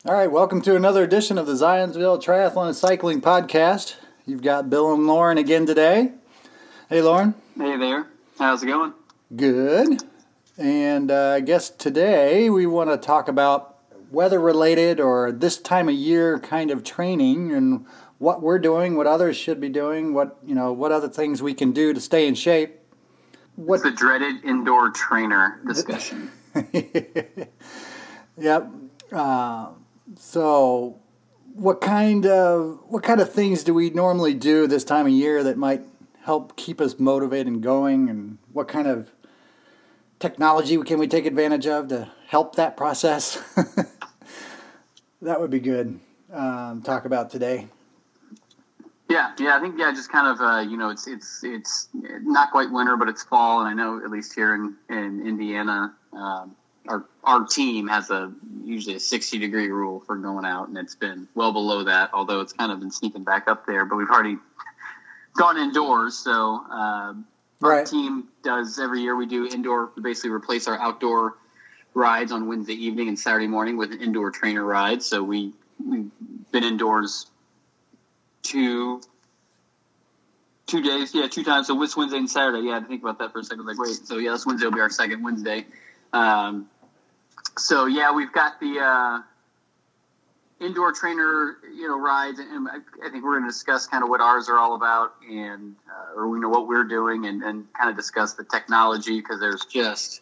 All right, welcome to another edition of the Zionsville Triathlon and Cycling Podcast. You've got Bill and Lauren again today. Hey, Lauren. Hey there. How's it going? Good. And I guess today we want to talk about weather-related or this time of year kind of training and what we're doing, what others should be doing, what other things we can do to stay in shape. It's the dreaded indoor trainer discussion. Yep. So, what kind of things do we normally do this time of year that might help keep us motivated and going? And what kind of technology can we take advantage of to help that process? That would be good. Talk about today. Yeah. I think just kind of it's not quite winter, but it's fall, and I know at least here in Indiana. Our team has usually a 60-degree rule for going out, and it's been well below that, although it's kind of been sneaking back up there. But we've already gone indoors, so our team does every year. We do indoor. We basically replace our outdoor rides on Wednesday evening and Saturday morning with an indoor trainer ride. So we've been indoors two days, two times. So it's Wednesday and Saturday. Yeah, I had to think about that for a second. Like, wait, so this Wednesday will be our second Wednesday. So we've got the indoor trainer, rides, and I think we're going to discuss kind of what ours are all about, and or we know what we're doing, and kind of discuss the technology, because there's just,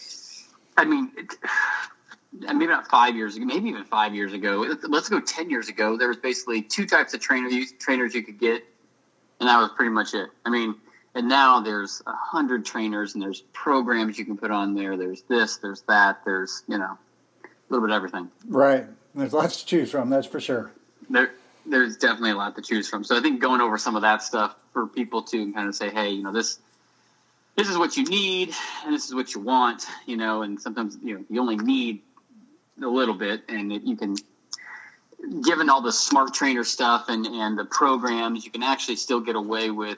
maybe not 5 years ago, maybe even 5 years ago. Let's go 10 years ago. There was basically two types of trainers you could get, and that was pretty much it. And now there's 100 trainers, and there's programs you can put on there. There's this, there's that, there's, a little bit of everything. Right. There's lots to choose from, that's for sure. There's definitely a lot to choose from. So I think going over some of that stuff for people to kind of say, hey, this is what you need, and this is what you want, and sometimes, you only need a little bit, and you can, given all the smart trainer stuff and the programs, you can actually still get away with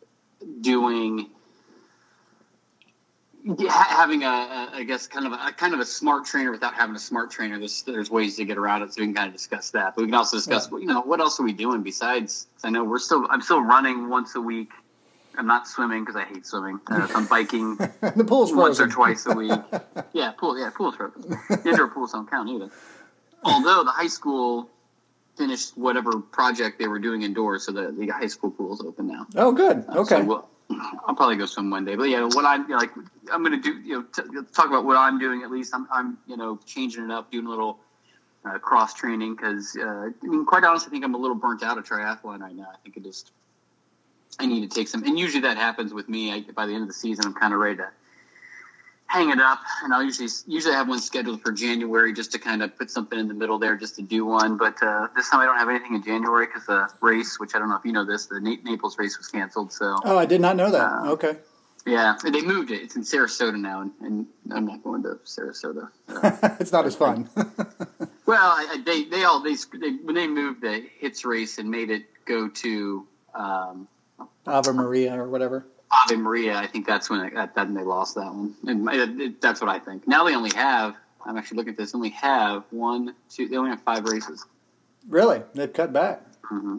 having I guess kind of a smart trainer without having a smart trainer. There's ways to get around it, so we can kind of discuss that. But we can also discuss, what else are we doing besides? I know I'm still running once a week. I'm not swimming because I hate swimming. I'm biking. The pool's frozen. Once or twice a week. Pool's frozen. Indoor pools don't count either. Although the high school finished whatever project they were doing indoors, so the high school pool is open now. Oh, good. Okay. So I'll probably go swim one day. But what I'm going to do, talk about what I'm doing. At least I'm changing it up, doing a little cross training, because quite honestly, I think I'm a little burnt out of triathlon right now. I think I need to take some, and usually that happens with me. By the end of the season, I'm kind of ready to hang it up, and I'll usually have one scheduled for January, just to kind of put something in the middle there, just to do one. But this time I don't have anything in January, because the race, which I don't know if you know this, the Naples race was canceled. So I did not know that. Okay. Yeah, they moved it. It's in Sarasota now, and I'm not going to Sarasota. It's not as fun. Well, they when they moved the HITS race and made it go to Ave Maria or whatever. Ave Maria, I think that's when they lost that one. And that's what I think. Now they only have, I'm actually looking at this, they only have 5 races. Really? They've cut back. Mm-hmm.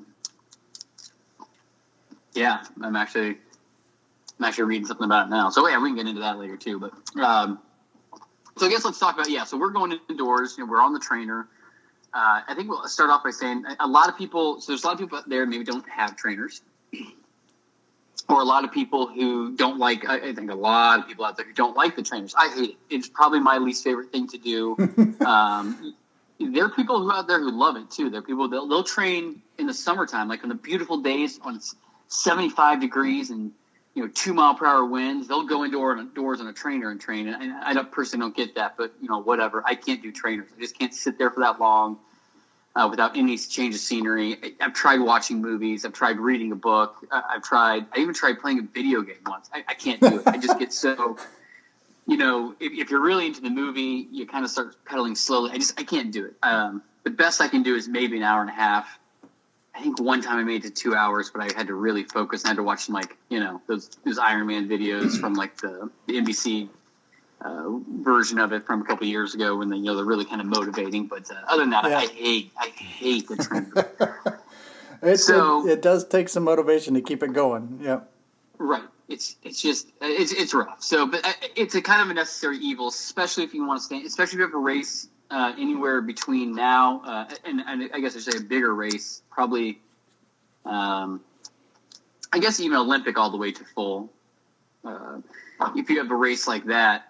Yeah, I'm actually reading something about it now. So we can get into that later too. But so I guess let's talk about, so we're going indoors, we're on the trainer. I think we'll start off by saying there's a lot of people out there maybe don't have trainers. Or a lot of people who don't like, I think a lot of people out there who don't like the trainers. I hate it. It's probably my least favorite thing to do. There are people out there who love it too. There are people, they'll train in the summertime, like on the beautiful days on 75 degrees and 2 mile per hour winds. They'll go indoors on a trainer and train. And I personally don't get that, but whatever. I can't do trainers. I just can't sit there for that long. Without any change of scenery. I've tried watching movies. I've tried reading a book. I even tried playing a video game once. I can't do it. I just get so, if you're really into the movie, you kind of start pedaling slowly. I can't do it. The best I can do is maybe an hour and a half. I think one time I made it to 2 hours, but I had to really focus. I had to watch some those Iron Man videos from the NBC version of it from a couple of years ago when they're really kind of motivating. But other than that, I hate the trainer. It does take some motivation to keep it going. Yeah. Right. It's just it's rough. So, but it's a kind of a necessary evil, especially if you want to stay, especially if you have a race anywhere between now and I guess I should say a bigger race, probably. I guess even Olympic all the way to full. If you have a race like that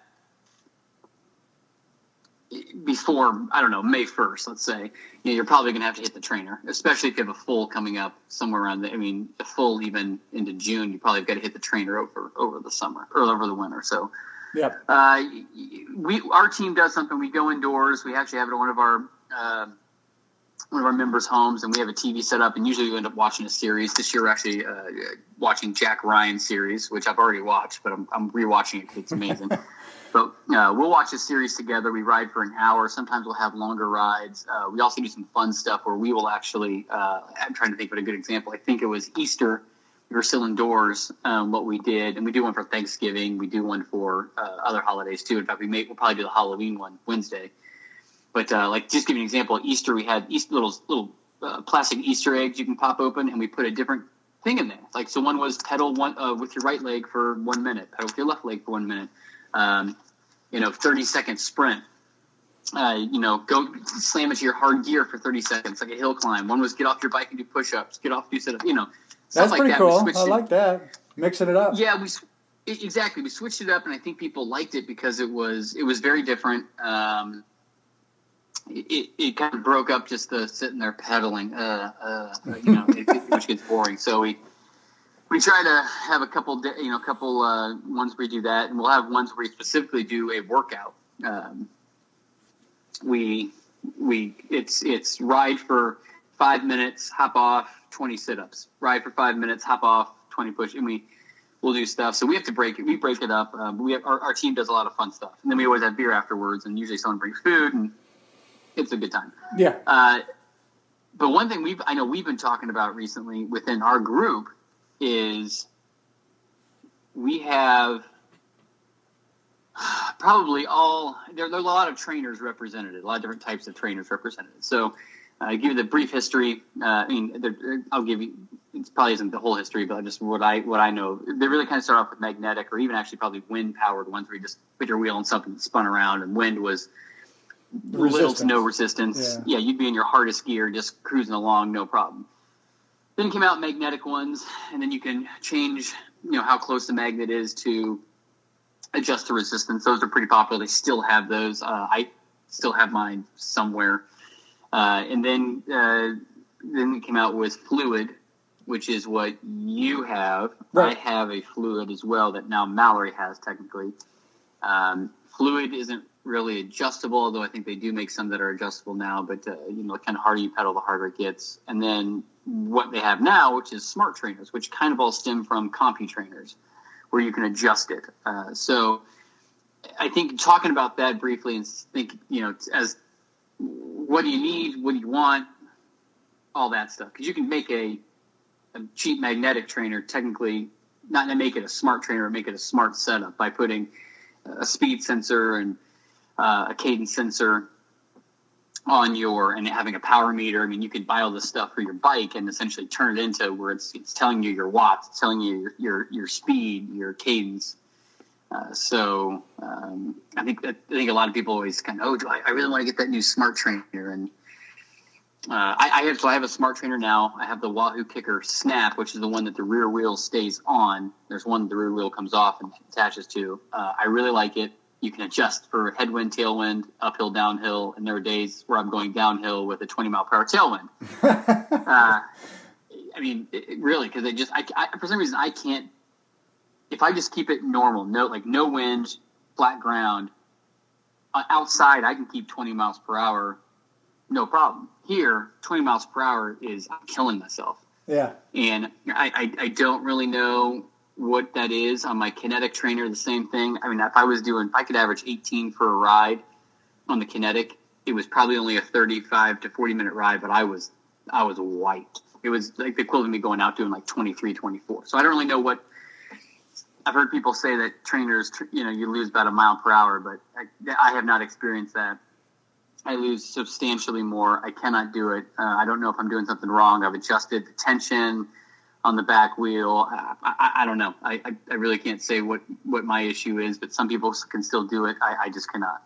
before, I don't know, May 1st, let's say, you're probably going to have to hit the trainer, especially if you have a full coming up somewhere around a full even into June, you probably got to hit the trainer over the summer or over the winter. So, yeah. Our team does something. We go indoors. We actually have it at one of our members' homes, and we have a TV set up, and usually we end up watching a series. This year we're actually watching Jack Ryan's series, which I've already watched, but I'm rewatching it because it's amazing. But we'll watch a series together. We ride for an hour. Sometimes we'll have longer rides. We also do some fun stuff where we will actually I'm trying to think of a good example. I think it was Easter. We were still indoors, what we did, and we do one for Thanksgiving. We do one for other holidays, too. In fact, we'll probably do the Halloween one Wednesday. But just give you an example, at Easter we had little plastic Easter eggs you can pop open, and we put a different thing in there. So one was pedal with your right leg for 1 minute, pedal with your left leg for 1 minute. 30-second sprint. Go slam into your hard gear for 30 seconds, like a hill climb. One was get off your bike and do push-ups, get off, do sit-ups. That's pretty cool. I like that. Mixing it up. Yeah, exactly. We switched it up, and I think people liked it because it was very different. It kind of broke up just the sitting there pedaling, which gets boring. So we try to have a couple ones where we do that, and we'll have ones where we specifically do a workout. It's ride for 5 minutes, hop off, 20 sit-ups. Ride for 5 minutes, hop off, 20 push, and we'll do stuff. So we have to break it. We break it up. Our team does a lot of fun stuff, and then we always have beer afterwards, and usually someone brings food, and it's a good time. Yeah. But one thing we've been talking about recently within our group is we have probably there's a lot of trainers represented, a lot of different types of trainers represented. So I give you the brief history. I'll give you, it probably isn't the whole history, but just what I know. They really kind of start off with magnetic or even actually probably wind powered ones where you just put your wheel on something that spun around, and wind was little to no resistance. Yeah, you'd be in your hardest gear just cruising along, no problem. Then came out magnetic ones, and then you can change, how close the magnet is to adjust the resistance. Those are pretty popular. They still have those. I still have mine somewhere. And then it came out with fluid, which is what you have. Right. I have a fluid as well that now Mallory has technically. Fluid isn't really adjustable, although I think they do make some that are adjustable now, but the kind of harder you pedal, the harder it gets. And then what they have now, which is smart trainers, which kind of all stem from CompuTrainers, where you can adjust it. So I think talking about that briefly and think, as what do you need, what do you want, all that stuff. Because you can make a cheap magnetic trainer, technically, not to make it a smart trainer, make it a smart setup by putting a speed sensor and a cadence sensor on and having a power meter. I mean, you could buy all this stuff for your bike and essentially turn it into where it's telling you your watts, it's telling you your speed, your cadence. So I think a lot of people always kind of, I really want to get that new smart trainer. And I have a smart trainer now. I have the Wahoo Kicker Snap, which is the one that the rear wheel stays on. There's one that the rear wheel comes off and attaches to. I really like it. You can adjust for headwind, tailwind, uphill, downhill, and there are days where I'm going downhill with a 20-mile-per-hour tailwind. Really, because for some reason I can't. If I just keep it normal, no wind, flat ground, outside I can keep 20 miles per hour, no problem. Here, 20 miles per hour I'm killing myself. Yeah, and I don't really know what that is on my kinetic trainer. The same thing. I mean, if I could average 18 for a ride on the kinetic, it was probably only a 35 to 40 minute ride, but I was wiped. It was like the equivalent of me going out doing like 23, 24. So I don't really know what I've heard people say that trainers, you lose about a mile per hour, but I have not experienced that. I lose substantially more. I cannot do it. I don't know if I'm doing something wrong. I've adjusted the tension on the back wheel. I don't know. I really can't say what my issue is, but some people can still do it. I just cannot.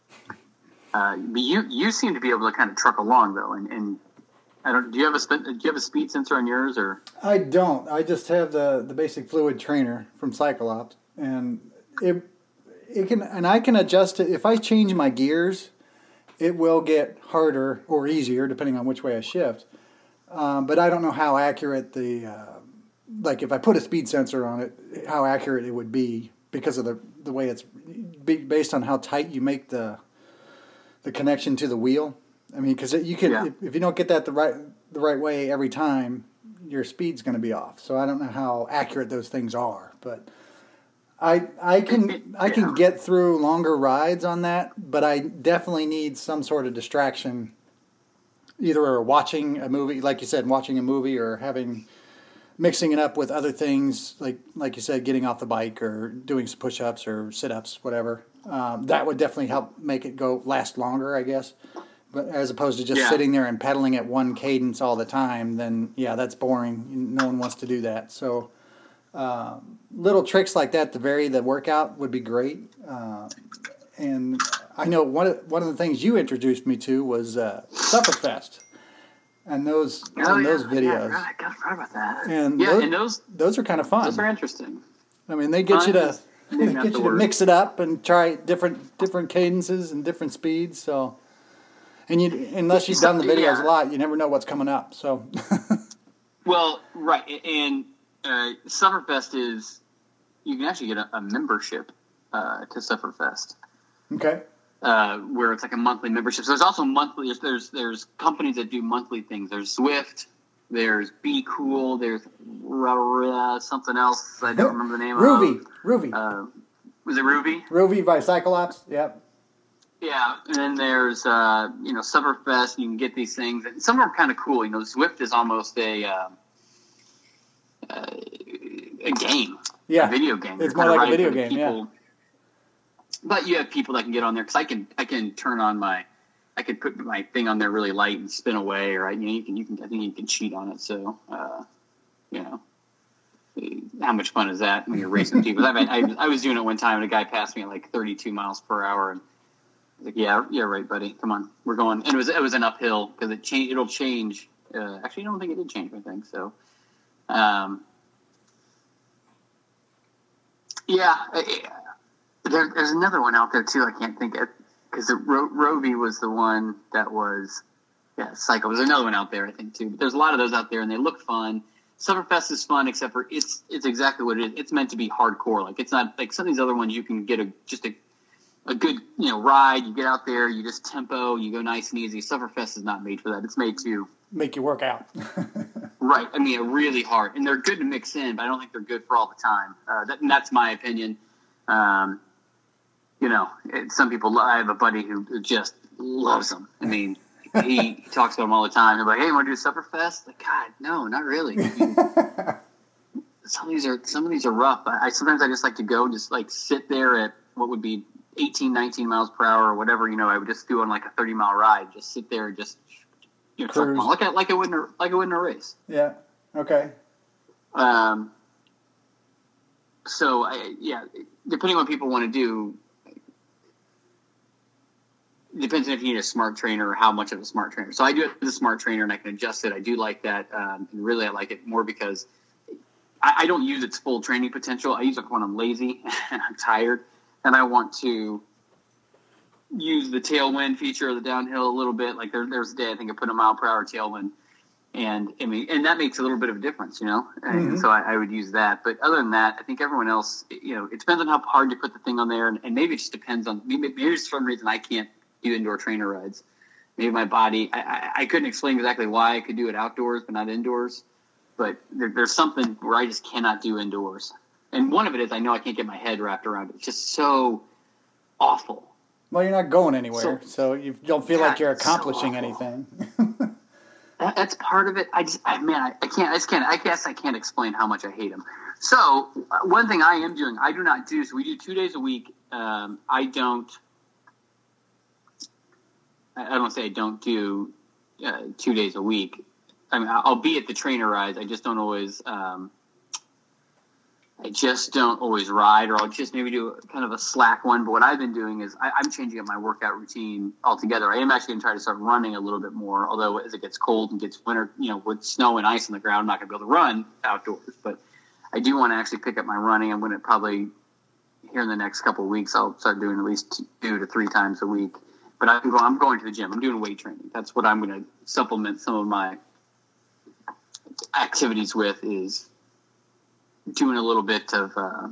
But you seem to be able to kind of truck along though, and I don't. Do you have a speed sensor on yours or? I don't. I just have the basic fluid trainer from Cyclops, and it can, and I can adjust it if I change my gears. It will get harder or easier depending on which way I shift. But I don't know how accurate like if I put a speed sensor on it, how accurate it would be because of the way it's based on how tight you make the connection to the wheel. I mean, because you can if you don't get that the right way every time, your speed's going to be off. So I don't know how accurate those things are, but I can get through longer rides on that, but I definitely need some sort of distraction, either watching a movie, like you said, watching a movie, or mixing it up with other things, like you said, getting off the bike or doing some push-ups or sit-ups, whatever. That would definitely help make it last longer, I guess. But as opposed to just sitting there and pedaling at one cadence all the time, then that's boring. No one wants to do that. So little tricks like that to vary the workout would be great. And I know one of the things you introduced me to was Sufferfest. And those videos. Yeah, I forgot about that. And those are kind of fun. Those are interesting. I mean, they get you to mix it up and try different cadences and different speeds. So, and unless you've done the videos a lot, you never know what's coming up. So, well, right, and Sufferfest is you can actually get a membership to Sufferfest. Okay. Where it's like a monthly membership. So there's also monthly. There's companies that do monthly things. There's Zwift. There's Be Cool. There's something else. I don't remember the name. Rouvy. Was it Rouvy? Rouvy by Cyclops. Yep. Yeah, and then there's Summerfest. You can get these things. And some are kind of cool. Zwift is almost a game. Yeah. A video game. It's more like a video game. People, yeah. But you have people that can get on there because I can turn on I could put my thing on there really light and spin away, or I think you can cheat on it. So how much fun is that when you're racing people? I was doing it one time and a guy passed me at like 32 miles per hour, and I was like, yeah, right, buddy, come on, we're going. And it was an uphill because it'll change. Actually, I don't think it did change. I think so. There's another one out there too. I can't think of because Rovi was the one that was Psycho. There's another one out there I think too. But there's a lot of those out there and they look fun. Summerfest is fun except for it's exactly what it is. It's meant to be hardcore. Like it's not like some of these other ones you can get a good ride. You get out there, you just tempo, you go nice and easy. Summerfest is not made for that. It's made to make you work out. Right. I mean, really hard, and they're good to mix in, but I don't think they're good for all the time. That's my opinion. Some people. I have a buddy who just loves them. I mean, he talks about them all the time. They're like, "Hey, you want to do Summerfest?" Like, God, no, not really. I mean, some of these are rough. Sometimes I just like to go and just like sit there at what would be 18, 19 miles per hour or whatever. I would just do on like a 30-mile ride. Just sit there and just truck along. Like I would in a race. Yeah. Okay. So depending on what people want to do, depends on if you need a smart trainer or how much of a smart trainer. So I do have the smart trainer and I can adjust it. I do like that. And really I like it more because I don't use its full training potential. I use it when I'm lazy and I'm tired and I want to use the tailwind feature of the downhill a little bit. Like there's a day I think I put a mile per hour tailwind. And that makes a little bit of a difference, And Mm-hmm. so I would use that. But other than that, I think everyone else, it depends on how hard you put the thing on there. And maybe it just depends on, maybe for some reason I can't do indoor trainer rides. Maybe my body, I couldn't explain exactly why I could do it outdoors but not indoors. But there's something where I just cannot do indoors. And one of it is I know I can't get my head wrapped around it. It's just so awful. Well, you're not going anywhere, so you don't feel like you're accomplishing anything. That's part of it. I guess I can't explain how much I hate them. So one thing I am doing, I do not do. So we do 2 days a week. I don't say I don't do 2 days a week. I mean, I'll be at the trainer rides. I just don't always. I just don't always ride, or I'll just maybe do kind of a slack one. But what I've been doing is I'm changing up my workout routine altogether. I am actually going to try to start running a little bit more. Although as it gets cold and gets winter, with snow and ice on the ground, I'm not going to be able to run outdoors. But I do want to actually pick up my running. I'm going to probably here in the next couple of weeks, I'll start doing at least 2 to 3 times a week. But I'm going to the gym. I'm doing weight training. That's what I'm going to supplement some of my activities with, is doing a little bit of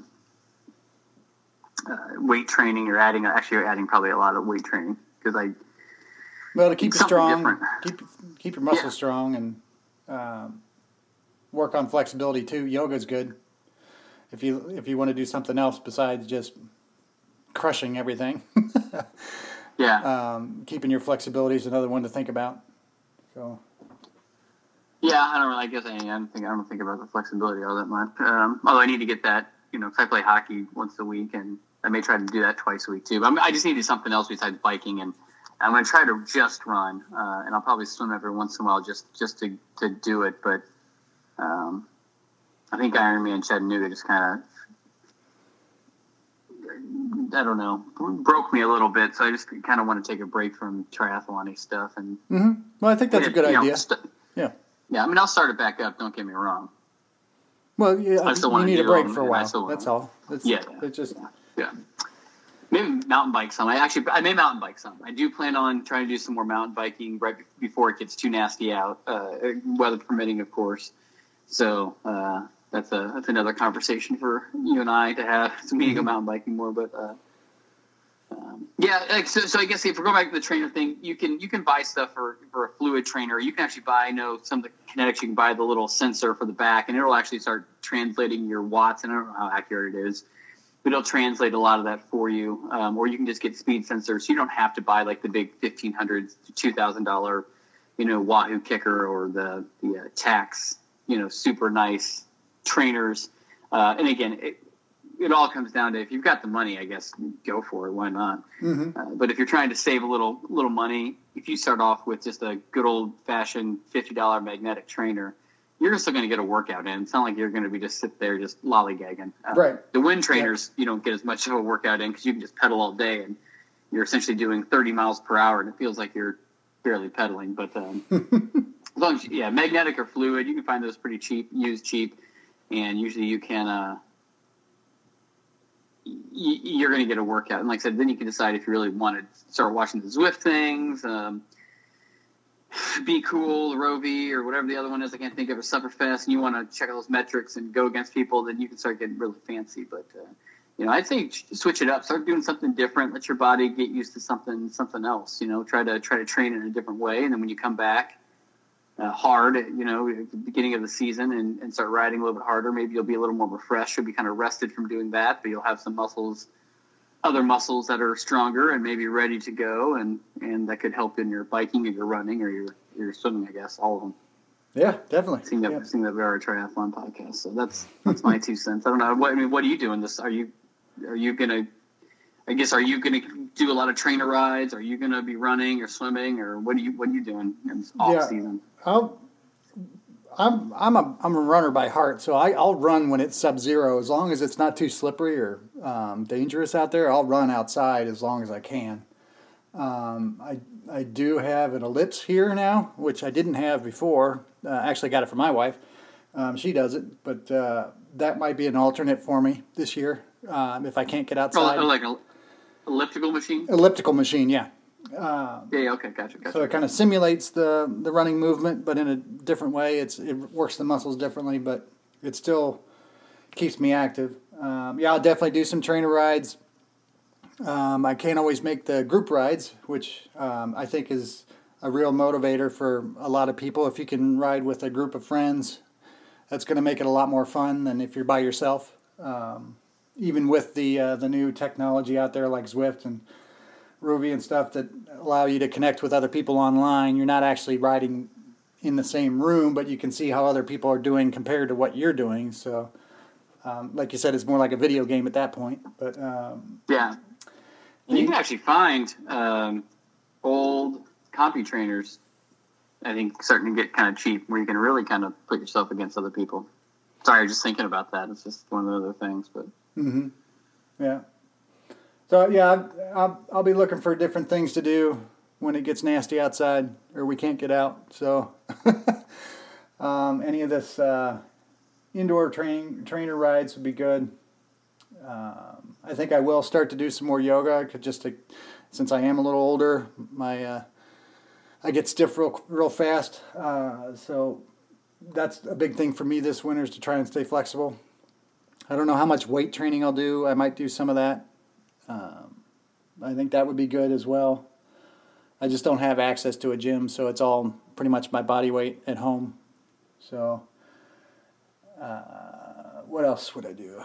weight training, or adding probably a lot of weight training, because to keep you strong, keep your muscles strong, and work on flexibility too. Yoga's good if you want to do something else besides just crushing everything. Yeah. Keeping your flexibility is another one to think about. So. Yeah, I guess I don't think about the flexibility all that much. Although I need to get that, because I play hockey once a week, and I may try to do that twice a week too. But I just need to do something else besides biking, and I'm going to try to just run, and I'll probably swim every once in a while just to do it. But I think Ironman Chattanooga just kind of, I don't know, broke me a little bit. So I just kind of want to take a break from triathlon-y stuff. And Well, I think that's a good idea. Yeah. Yeah, I mean, I'll start it back up. Don't get me wrong. Well, yeah, you need a break for a while. That's all. Yeah. Maybe mountain bike some. I may mountain bike some. I do plan on trying to do some more mountain biking right before it gets too nasty out, weather permitting, of course. So that's another conversation for you and I to have. So we need to go mountain biking more, but. So I guess if we're going back to the trainer thing, you can buy stuff for a fluid trainer. You can actually buy, some of the Kinetics, you can buy the little sensor for the back, and it'll actually start translating your watts. And I don't know how accurate it is, but it'll translate a lot of that for you. Or you can just get speed sensors. So you don't have to buy like the big $1,500 to $2,000, Wahoo Kicker, or the Tax, super nice trainers. And again, it all comes down to, if you've got the money, I guess go for it. Why not? Mm-hmm. But if you're trying to save a little money, if you start off with just a good old fashioned $50 magnetic trainer, you're still going to get a workout in. It's not like you're going to be just sit there just lollygagging. Right. The wind trainers, you don't get as much of a workout in, because you can just pedal all day, and you're essentially doing 30 miles per hour, and it feels like you're barely pedaling. But as long as magnetic or fluid, you can find those pretty cheap, used cheap, and usually you can. You're going to get a workout. And like I said, then you can decide if you really want to start watching the Zwift things, Be Cool, Rovi, or whatever the other one is. I can't think of a Summerfest, and you want to check out those metrics and go against people, then you can start getting really fancy. But, I'd say switch it up, start doing something different, let your body get used to something else, try to train in a different way. And then when you come back, hard, at the beginning of the season, and start riding a little bit harder, maybe you'll be a little more refreshed. You'll be kind of rested from doing that, but you'll have some other muscles that are stronger and maybe ready to go, and that could help in your biking or your running or your swimming, I guess, all of them. Yeah, definitely. Seeing that we are a triathlon podcast, so that's my 2 cents. I don't know. What are you doing this? Are you gonna do a lot of trainer rides? Are you gonna be running or swimming, or what are you doing in this off season? I'm a runner by heart, so I'll run when it's sub-zero, as long as it's not too slippery or dangerous out there. I'll run outside as long as I can. I do have an ellipse here now, which I didn't have before. Actually got it from my wife. She does it, but that might be an alternate for me this year if I can't get outside. Oh, like an elliptical machine? Elliptical machine, yeah. Okay, gotcha. So it kind of simulates the running movement, but in a different way. It works the muscles differently, but it still keeps me active. I'll definitely do some trainer rides. I can't always make the group rides, which I think is a real motivator for a lot of people. If you can ride with a group of friends, that's going to make it a lot more fun than if you're by yourself. Even with the new technology out there like Zwift and Rovi and stuff that allow you to connect with other people online, you're not actually riding in the same room, but you can see how other people are doing compared to what you're doing. So Like you said, it's more like a video game at that point. But yeah, and you can actually find old CompuTrainers, I think, starting to get kind of cheap, where you can really kind of put yourself against other people. Sorry, just thinking about that. It's just one of the other things, but yeah. So yeah, I'll be looking for different things to do when it gets nasty outside or we can't get out. So any of this indoor trainer rides would be good. I think I will start to do some more yoga, since I am a little older, I get stiff real fast. So that's a big thing for me this winter, is to try and stay flexible. I don't know how much weight training I'll do. I might do some of that. I think that would be good as well. I just don't have access to a gym, so it's all pretty much my body weight at home. So what else would I do?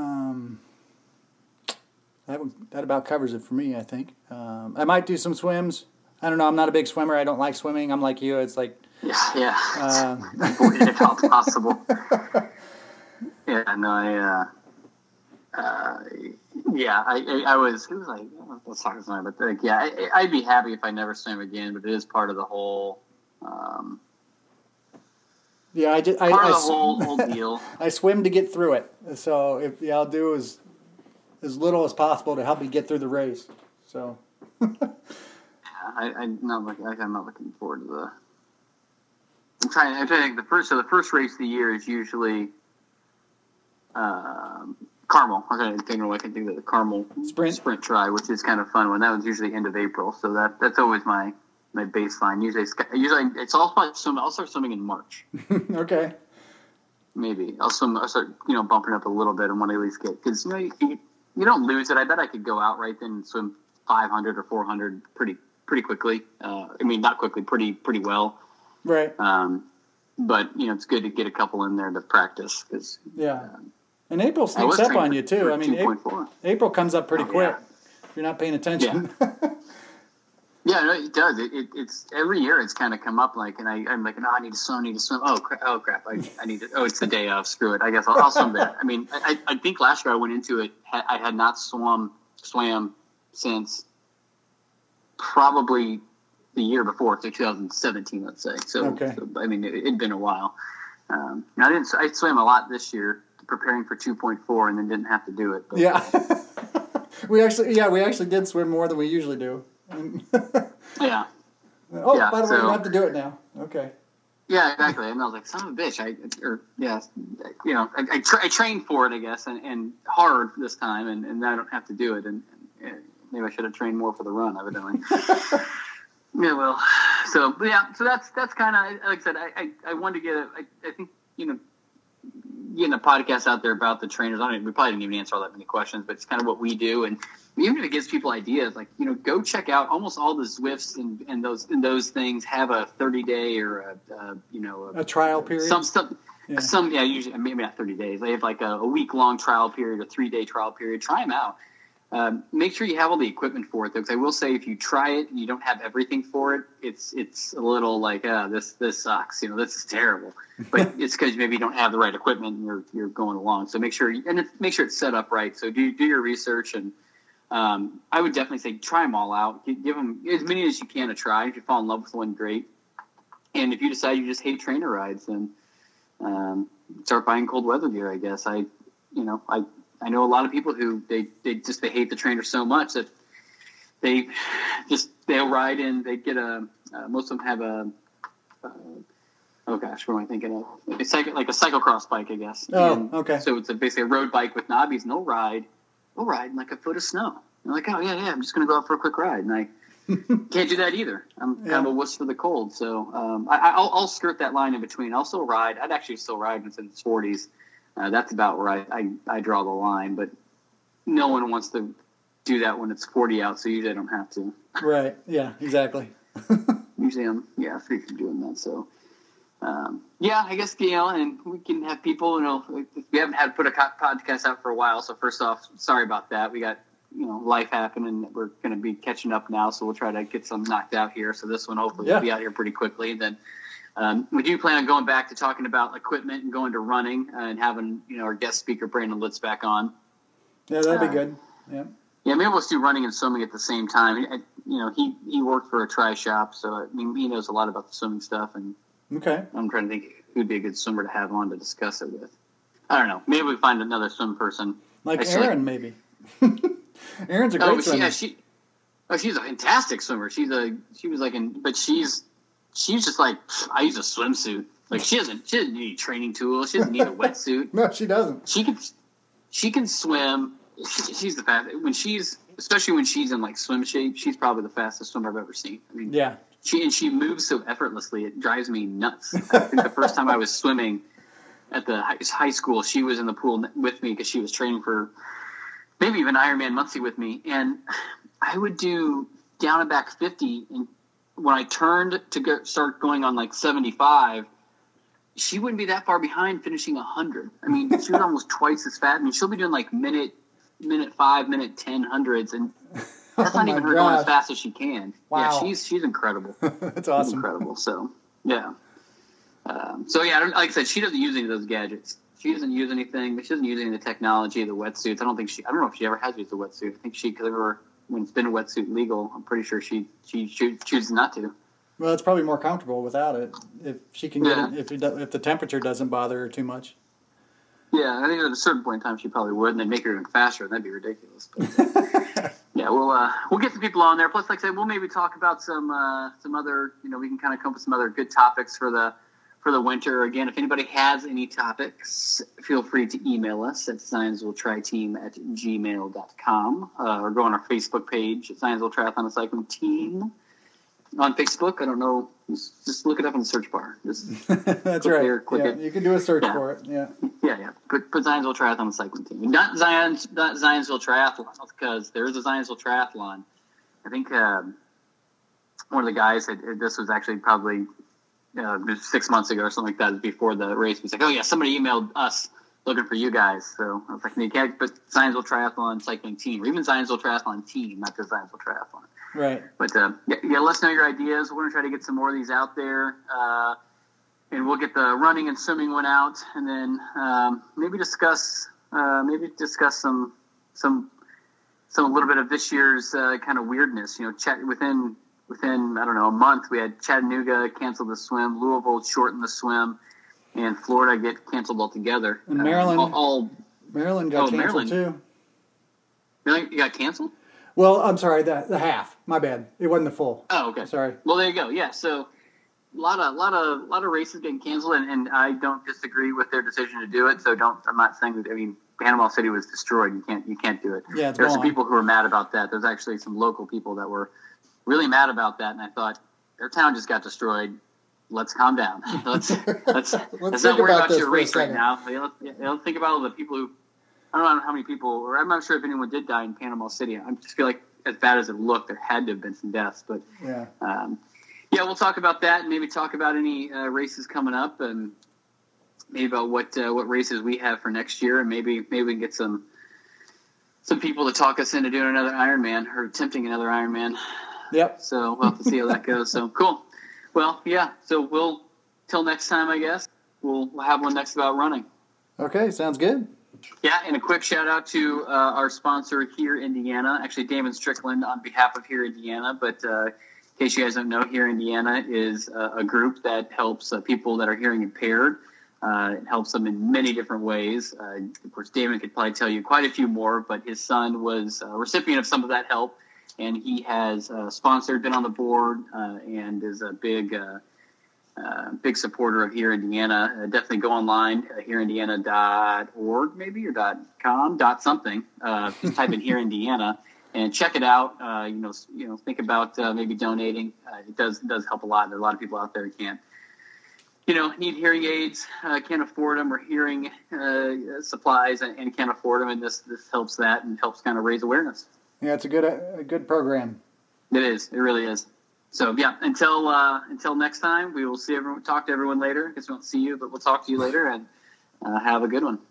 That about covers it for me, I think. I might do some swims. I don't know. I'm not a big swimmer. I don't like swimming. I'm like you. It's like... Yeah. Avoid it all possible. Yeah, no, I was, it was like, let's talk about it, but like, yeah, I'd be happy if I never swam again, but it is part of the whole, part of the whole deal. I swim to get through it. So I'll do as little as possible to help me get through the race. So I'm not looking forward to the. I'm trying to think the first race of the year is usually Carmel. I can think of the Carmel sprint try, which is kind of fun one. That was usually end of April, so that's always my baseline. Usually it's all fun. I'll start swimming in March. Okay. Maybe I'll start bumping up a little bit and want to at least get, because you don't lose it. I bet I could go out right then and swim 500 or 400 pretty quickly. I mean, not quickly, pretty well. Right. But it's good to get a couple in there to practice, because and April sneaks up on you too. I mean, April comes up pretty quick if you're not paying attention. Yeah, no, it does. It's every year it's kind of come up like, and I'm like, I need to swim. Oh crap! I need to. Oh, it's the day of. Screw it. I guess I'll swim that. I mean, I think last year I went into it. I had not swam since probably the year before, so 2017, let's say. So I mean, it'd been a while. I swam a lot this year, preparing for 2.4, and then didn't have to do it. But. Yeah, we actually did swim more than we usually do. Yeah. Oh, by the way, you don't have to do it now. Okay. Yeah, exactly. And I was like, son of a bitch. I trained for it, I guess, and hard this time, and I don't have to do it. And maybe I should have trained more for the run, evidently. Yeah, well, so that's kind of, like I said, I wanted to get I think, getting a podcast out there about the trainers. We probably didn't even answer all that many questions, but it's kind of what we do. And even if it gives people ideas, like, go check out almost all the Zwifts and those things have a 30-day or a trial period. Usually maybe not 30 days. They have like a week-long trial period, a 3-day trial period. Try them out. Make sure you have all the equipment for it, though, because I will say if you try it and you don't have everything for it, it's a little like, this sucks. This is terrible. But it's because maybe you don't have the right equipment and you're going along. So make sure it's set up right. So do your research, and I would definitely say try them all out. Give them as many as you can to try. If you fall in love with one, great. And if you decide you just hate trainer rides, then start buying cold weather gear, I guess. I know a lot of people who they hate the trainer so much that they'll ride in. They get most of them have what am I thinking of? Like a cyclocross bike, I guess. Oh, okay. So it's basically a road bike with knobbies, and they'll ride in like a foot of snow. They're like, oh yeah, I'm just gonna go out for a quick ride, and I can't do that either. I'm kind of a wuss for the cold, so I'll skirt that line in between. I'll still ride. I'd actually still ride when it's in its 40s. That's about where I draw the line, but no one wants to do that when it's 40 out, so usually I don't have to. Right, yeah, exactly. Usually I'm, free from doing that, so. I guess, and we can have people, we haven't had put a podcast out for a while, so first off, sorry about that. We got, life happening. We're going to be catching up now, so we'll try to get some knocked out here, so this one hopefully will be out here pretty quickly, and then We do plan on going back to talking about equipment and going to running and having our guest speaker Brandon Litz back on. Yeah, that'd be good. Yeah. Yeah, maybe we'll do running and swimming at the same time. He worked for a tri shop, so I mean he knows a lot about the swimming stuff. And okay, I'm trying to think who'd be a good swimmer to have on to discuss it with. I don't know. Maybe we find another swim person. Like Erin, maybe. Erin's a great swimmer. She's a fantastic swimmer. She's just like, I use a swimsuit. Like she doesn't need any training tools. She doesn't need a wetsuit. No, she doesn't. She can swim. She's the fastest especially when she's in like swim shape. She's probably the fastest swimmer I've ever seen. I mean, yeah. She moves so effortlessly. It drives me nuts. I think the first time I was swimming at the high school, she was in the pool with me because she was training for maybe even Ironman Muncie with me, and I would do down and back 50, and when I turned to start going on like 75, she wouldn't be that far behind finishing 100. I mean, she was almost twice as fast. I mean, she'll be doing like minute 5, minute 10 hundreds, and that's not even her going as fast as she can. Wow. Yeah, she's incredible. That's awesome. She's incredible. So, yeah. Like I said, she doesn't use any of those gadgets. She doesn't use anything. She doesn't use any of the technology, the wetsuits. I don't know if she ever has used a wetsuit. I think because when it's been a wetsuit legal, I'm pretty sure she chooses not to. Well, it's probably more comfortable without it. If she can get it, if the temperature doesn't bother her too much. Yeah, I think at a certain point in time she probably would, and they'd make her even faster, and that'd be ridiculous. But, yeah, we'll get some people on there. Plus, like I said, we'll maybe talk about some other. We can kind of come up with some other good topics for the winter. Again, if anybody has any topics, feel free to email us at zionsvilletriteam@gmail.com or go on our Facebook page at Zionsville Triathlon and Cycling Team on Facebook. I don't know. Just look it up in the search bar. Just That's right. There, click it. You can do a search for it. Yeah. Yeah. Put Zionsville Triathlon and Cycling Team. Not Zionsville Triathlon, because there is a Zionsville Triathlon. I think one of the guys, this was actually probably 6 months ago or something like that, before the race. He's like, oh yeah, somebody emailed us looking for you guys. So I was like, you can't put Zionsville Triathlon Cycling Team, or even Zionsville Triathlon Team, not just Zionsville Triathlon. Right. But let us know your ideas. We're going to try to get some more of these out there, and we'll get the running and swimming one out, and then maybe discuss some a little bit of this year's kind of weirdness. Chat within I don't know, a month, we had Chattanooga cancel the swim, Louisville shorten the swim, and Florida get canceled altogether. And Maryland, Maryland got canceled Maryland too. Maryland got canceled? Well, I'm sorry, the half. My bad. It wasn't the full. Oh, okay. Sorry. Well, there you go. Yeah, so a lot of races getting canceled, and I don't disagree with their decision to do it. So I'm not saying that. I mean, Panama City was destroyed. You can't do it. Yeah, there's some people who were mad about that. There's actually some local people that were really mad about that, and I thought, their town just got destroyed. Let's calm down. Let's not worry about your race right now. Let's think about all the people who, I don't know how many people, or I'm not sure if anyone did die in Panama City. I just feel like, as bad as it looked, there had to have been some deaths. But yeah, we'll talk about that, and maybe talk about any races coming up, and maybe about what races we have for next year, and maybe we can get some people to talk us into doing another Ironman, or attempting another Ironman. Yep. So we'll have to see how that goes. So cool. Well, yeah. So till next time, I guess we'll have one next about running. Okay, sounds good. Yeah, and a quick shout out to our sponsor, Here Indiana. Actually, Damon Strickland on behalf of Here Indiana. But in case you guys don't know, Here Indiana is a group that helps people that are hearing impaired. It helps them in many different ways. Of course, Damon could probably tell you quite a few more, but his son was a recipient of some of that help. And he has sponsored, been on the board, and is a big supporter of Here Indiana. Definitely go online, hereindiana.org maybe, or .com, .something. Just type in Here Indiana and check it out. Think about maybe donating. It does help a lot. There are a lot of people out there who can't, need hearing aids, can't afford them, or hearing supplies and can't afford them. And this helps that, and helps kind of raise awareness. Yeah, it's a good program. It is. It really is. So yeah, until next time, we will talk to everyone later. I guess we won't see you, but we'll talk to you later, and have a good one.